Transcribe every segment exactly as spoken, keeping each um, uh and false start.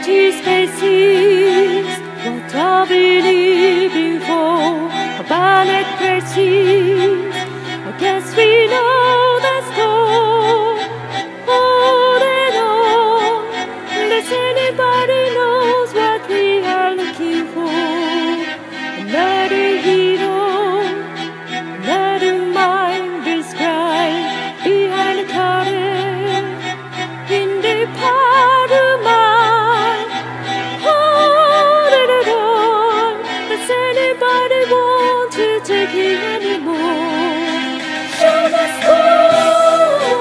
empty spaces. What are we living for? Abandoned places. I guess we know the score. On and on. Does anybody knows what we are looking for? Another hero, another mindless crime behind the curtain in the part of mine. Hold it on. Does anybody want to take it anymore? Show the score.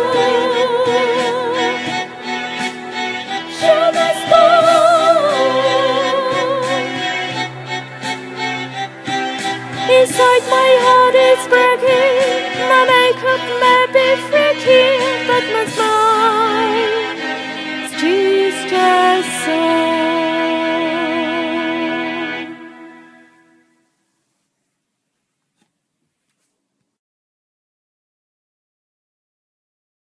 Show the score. Inside my heart is breaking. My makeup may be